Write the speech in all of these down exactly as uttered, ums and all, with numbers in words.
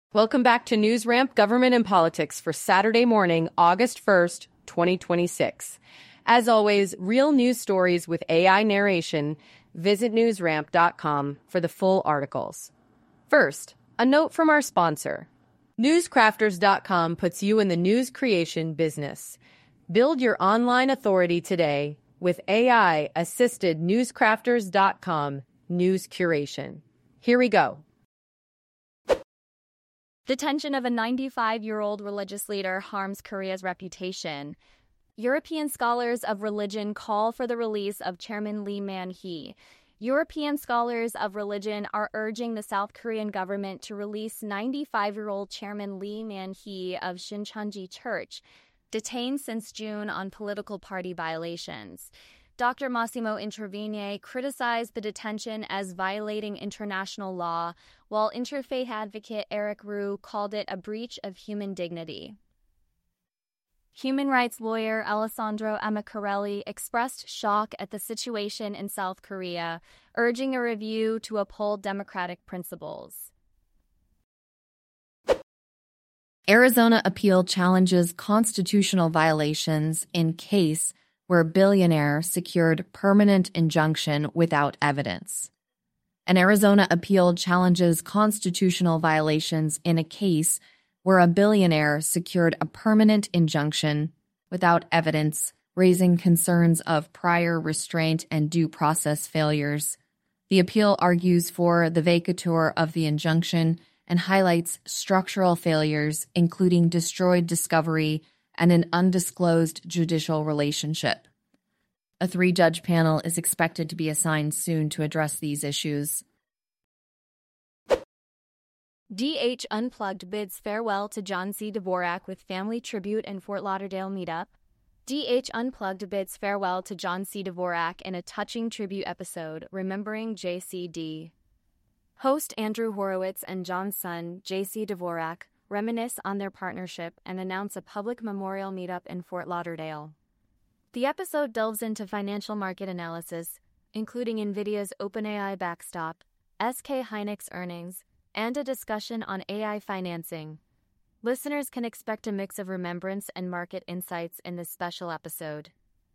Welcome back to News Ramp Government and Politics for Saturday morning, August first, twenty twenty-six. As always, real news stories with A I narration. Visit news ramp dot com for the full articles. First, a note from our sponsor. news crafters dot com puts you in the news creation business. Build your online authority today with A I-assisted news crafters dot com news curation. Here we go. Detention of a ninety-five-year-old religious leader harms Korea's reputation. European scholars of religion call for the release of Chairman Lee Man-hee. European scholars of religion are urging the South Korean government to release ninety-five-year-old Chairman Lee Man-hee of Shincheonji Church, detained since June on political party violations. Doctor Massimo Intervigne criticized the detention as violating international law, while interfaith advocate Eric Rue called it a breach of human dignity. Human rights lawyer Alessandro Amacarelli expressed shock at the situation in South Korea, urging a review to uphold democratic principles. Arizona appeal challenges constitutional violations in case where billionaire secured permanent injunction without evidence. An Arizona appeal challenges constitutional violations in a case where a billionaire secured a permanent injunction without evidence, raising concerns of prior restraint and due process failures. The appeal argues for the vacatur of the injunction and highlights structural failures, including destroyed discovery and an undisclosed judicial relationship. A three-judge panel is expected to be assigned soon to address these issues. D H Unplugged bids farewell to John C. Dvorak with family tribute and Fort Lauderdale meetup. D H Unplugged bids farewell to John C. Dvorak in a touching tribute episode, remembering J C D. Host Andrew Horowitz and John's son, J C. Dvorak, reminisce on their partnership and announce a public memorial meetup in Fort Lauderdale. The episode delves into financial market analysis, including NVIDIA's OpenAI backstop, S K Hynix earnings, and a discussion on A I financing. Listeners can expect a mix of remembrance and market insights in this special episode.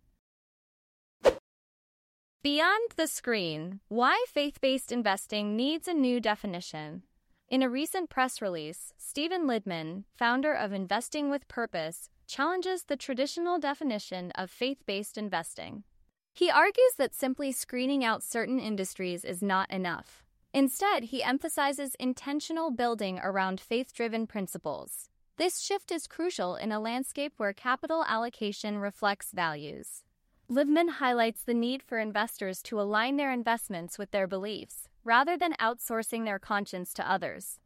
Beyond the screen, why faith-based investing needs a new definition. In a recent press release, Stephen Lidman, founder of Investing with Purpose, challenges the traditional definition of faith-based investing. He argues that simply screening out certain industries is not enough. Instead, he emphasizes intentional building around faith-driven principles. This shift is crucial in a landscape where capital allocation reflects values. Lidman highlights the need for investors to align their investments with their beliefs, rather than outsourcing their conscience to others.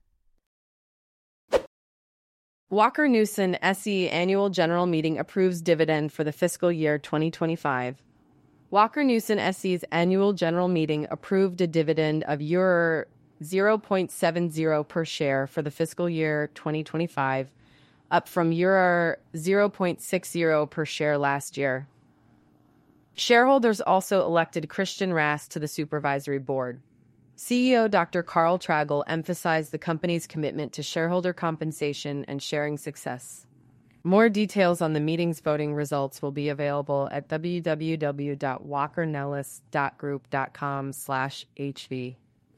Walker Newson S E Annual General Meeting approves dividend for the fiscal year twenty twenty-five. Walker Newson S E's Annual General Meeting approved a dividend of Euro zero point seven zero per share for the fiscal year twenty twenty-five, up from Euro zero point six zero per share last year. Shareholders also elected Christian Rast to the supervisory board. C E O Doctor Carl Tragl emphasized the company's commitment to shareholder compensation and sharing success. More details on the meeting's voting results will be available at w w w dot walker nellis dot group dot com slash h v.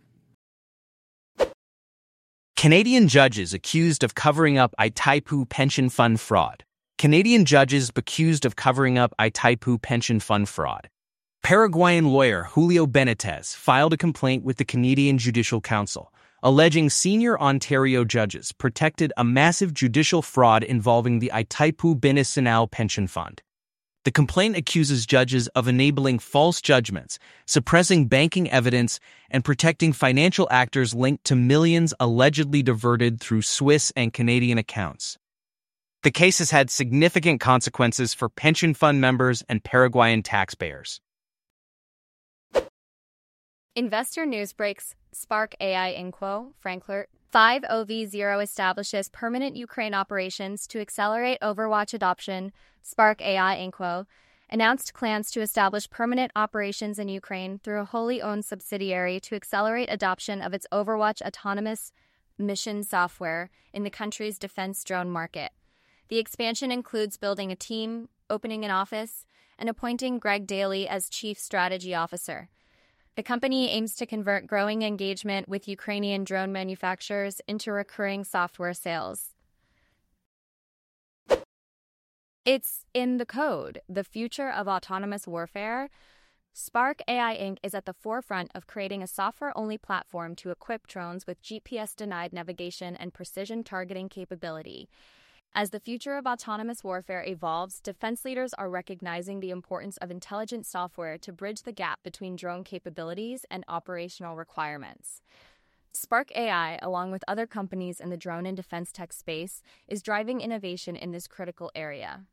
Canadian judges accused of covering up Itaipu pension fund fraud. Canadian judges accused of covering up Itaipu pension fund fraud. Paraguayan lawyer Julio Benitez filed a complaint with the Canadian Judicial Council, alleging senior Ontario judges protected a massive judicial fraud involving the Itaipu Binacional pension fund. The complaint accuses judges of enabling false judgments, suppressing banking evidence, and protecting financial actors linked to millions allegedly diverted through Swiss and Canadian accounts. The case has had significant consequences for pension fund members and Paraguayan taxpayers. Investor news breaks. Spark A I Inquo, Frankfurt. five O V zero establishes permanent Ukraine operations to accelerate Overwatch adoption. Spark A I Inquo announced plans to establish permanent operations in Ukraine through a wholly owned subsidiary to accelerate adoption of its Overwatch autonomous Mission Software in the country's defense drone market. The expansion includes building a team, opening an office, and appointing Greg Daly as Chief Strategy Officer. The company aims to convert growing engagement with Ukrainian drone manufacturers into recurring software sales. It's in the code, the future of autonomous warfare. Spark A I Incorporated is at the forefront of creating a software-only platform to equip drones with G P S-denied navigation and precision targeting capability. As the future of autonomous warfare evolves, defense leaders are recognizing the importance of intelligent software to bridge the gap between drone capabilities and operational requirements. Spark A I, along with other companies in the drone and defense tech space, is driving innovation in this critical area.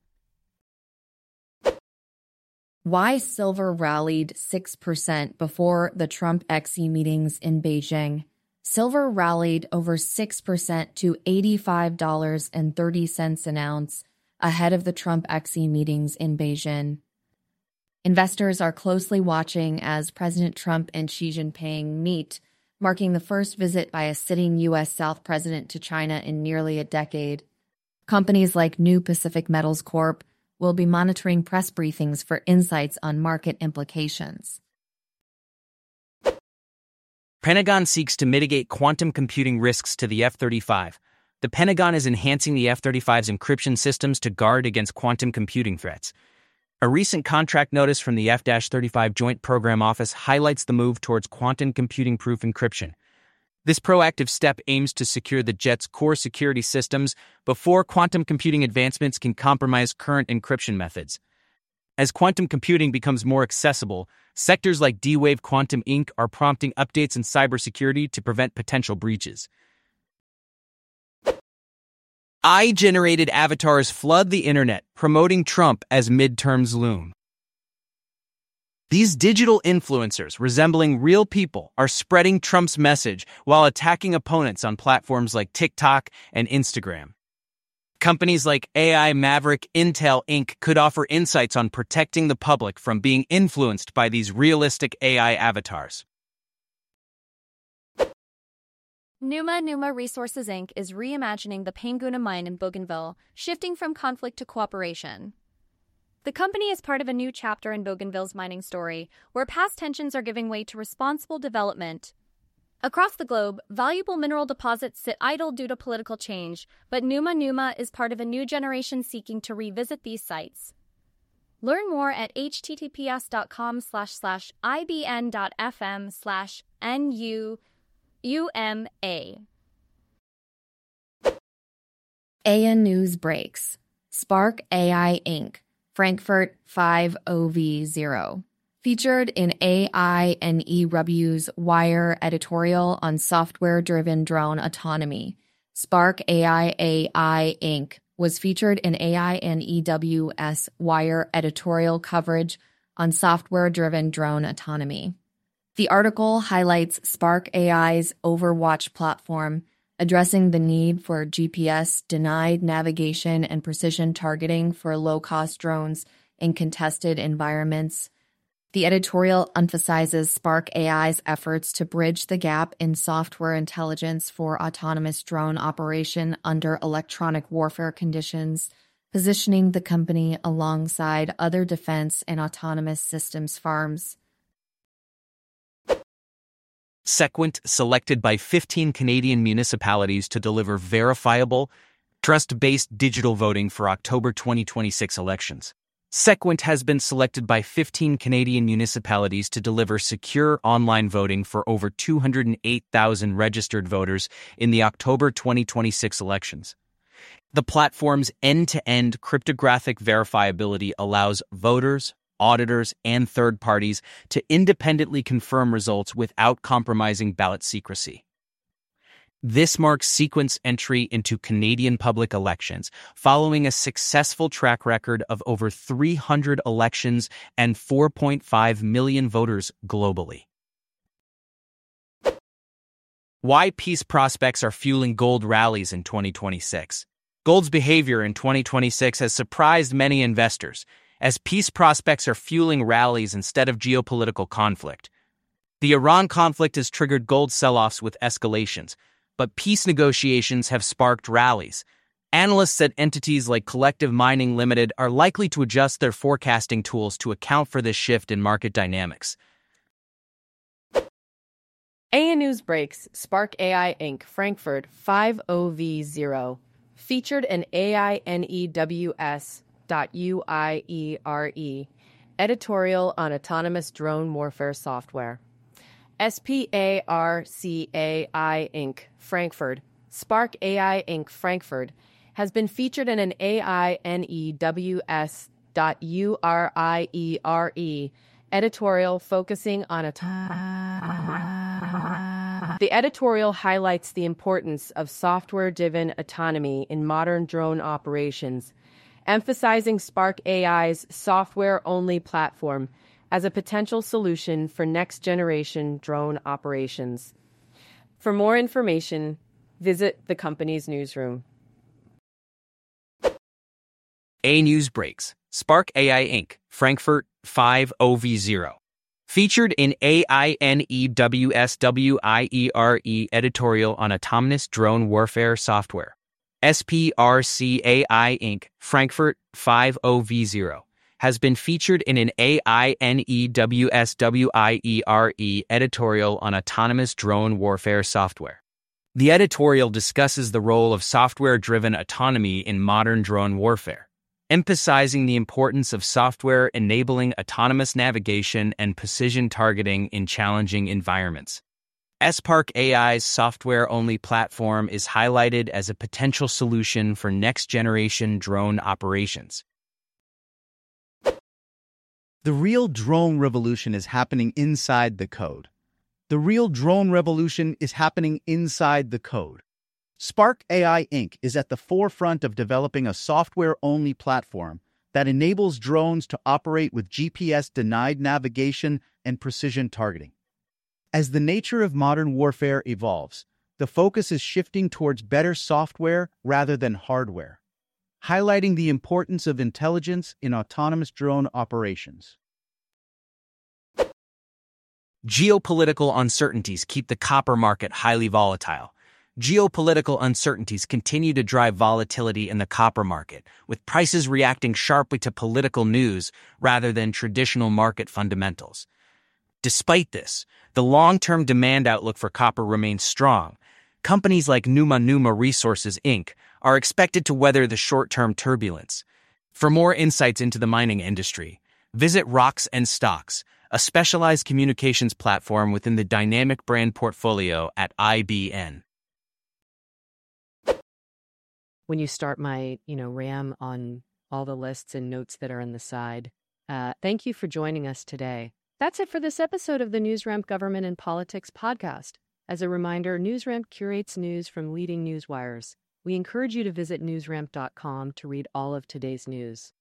Why silver rallied six percent before the Trump-X E meetings in Beijing? Silver rallied over six percent to eighty-five dollars and thirty cents an ounce ahead of the Trump-X E meetings in Beijing. Investors are closely watching as President Trump and Xi Jinping meet, marking the first visit by a sitting U S South president to China in nearly a decade. Companies like New Pacific Metals Corp will be monitoring press briefings for insights on market implications. Pentagon seeks to mitigate quantum computing risks to the F thirty-five. The Pentagon is enhancing the F thirty-five's encryption systems to guard against quantum computing threats. A recent contract notice from the F thirty-five Joint Program Office highlights the move towards quantum computing-proof encryption. This proactive step aims to secure the jet's core security systems before quantum computing advancements can compromise current encryption methods. As quantum computing becomes more accessible, sectors like D-Wave Quantum Incorporated are prompting updates in cybersecurity to prevent potential breaches. A I-generated avatars flood the internet, promoting Trump as midterms loom. These digital influencers, resembling real people, are spreading Trump's message while attacking opponents on platforms like TikTok and Instagram. Companies like A I Maverick Intel Incorporated could offer insights on protecting the public from being influenced by these realistic A I avatars. Numa Numa Resources Incorporated is reimagining the Panguna mine in Bougainville, shifting from conflict to cooperation. The company is part of a new chapter in Bougainville's mining story, where past tensions are giving way to responsible development. Across the globe, valuable mineral deposits sit idle due to political change, but Numa Numa is part of a new generation seeking to revisit these sites. Learn more at https.com slash slash ibn.fm slash nu UMA. A N News breaks. Spark A I Incorporated, Frankfurt five O V zero. Featured in A I and E W's Wire editorial on software-driven drone autonomy, Spark A I A I Incorporated was featured in A I and E W's Wire editorial coverage on software-driven drone autonomy. The article highlights Spark A I's Overwatch platform, addressing the need for G P S-denied navigation and precision targeting for low-cost drones in contested environments. The editorial emphasizes Spark A I's efforts to bridge the gap in software intelligence for autonomous drone operation under electronic warfare conditions, positioning the company alongside other defense and autonomous systems firms. Sequent selected by fifteen Canadian municipalities to deliver verifiable, trust-based digital voting for October twenty twenty-six elections. Sequent has been selected by fifteen Canadian municipalities to deliver secure online voting for over two hundred eight thousand registered voters in the October twenty twenty-six elections. The platform's end-to-end cryptographic verifiability allows voters, auditors, and third parties to independently confirm results without compromising ballot secrecy. This marks Sequent's entry into Canadian public elections, following a successful track record of over three hundred elections and four point five million voters globally. Why peace prospects are fueling gold rallies in twenty twenty-six. Gold's behavior in twenty twenty-six has surprised many investors, as peace prospects are fueling rallies instead of geopolitical conflict. The Iran conflict has triggered gold sell-offs with escalations, but peace negotiations have sparked rallies. Analysts said entities like Collective Mining Limited are likely to adjust their forecasting tools to account for this shift in market dynamics. A N News breaks Spark A I Incorporated. Frankfurt five O V zero featured an A I N E W S dot U I E R E editorial on autonomous drone warfare software. S P A R C A I Incorporated. Frankfurt Spark A I Incorporated. Frankfurt has been featured in an A I N E W S dot U R I E R E editorial focusing on autonomous. The editorial highlights the importance of software-driven autonomy in modern drone operations, emphasizing Spark A I's software-only platform as a potential solution for next-generation drone operations. For more information, visit the company's newsroom. A News breaks Spark A I Incorporated. Frankfurt five O V zero featured in A I N E W S W I E R E editorial on autonomous drone warfare software. S P R C A I Incorporated. Frankfurt five O V zero has been featured in an A I N E W S W I E R E editorial on autonomous drone warfare software. The editorial discusses the role of software-driven autonomy in modern drone warfare, emphasizing the importance of software enabling autonomous navigation and precision targeting in challenging environments. Spark A I's software-only platform is highlighted as a potential solution for next-generation drone operations. The real drone revolution is happening inside the code. The real drone revolution is happening inside the code. Spark A I Incorporated is at the forefront of developing a software-only platform that enables drones to operate with G P S-denied navigation and precision targeting. As the nature of modern warfare evolves, the focus is shifting towards better software rather than hardware, highlighting the importance of intelligence in autonomous drone operations. Geopolitical uncertainties keep the copper market highly volatile. Geopolitical uncertainties continue to drive volatility in the copper market, with prices reacting sharply to political news rather than traditional market fundamentals. Despite this, the long-term demand outlook for copper remains strong. Companies like Numa Numa Resources, Incorporated are expected to weather the short-term turbulence. For more insights into the mining industry, visit Rocks and Stocks, a specialized communications platform within the Dynamic Brand portfolio at I B N. When you start my, you know, RAM on all the lists and notes that are on the side. Uh, thank you for joining us today. That's it for this episode of the NewsRamp Government and Politics podcast. As a reminder, NewsRamp curates news from leading news wires. We encourage you to visit newsramp dot com to read all of today's news.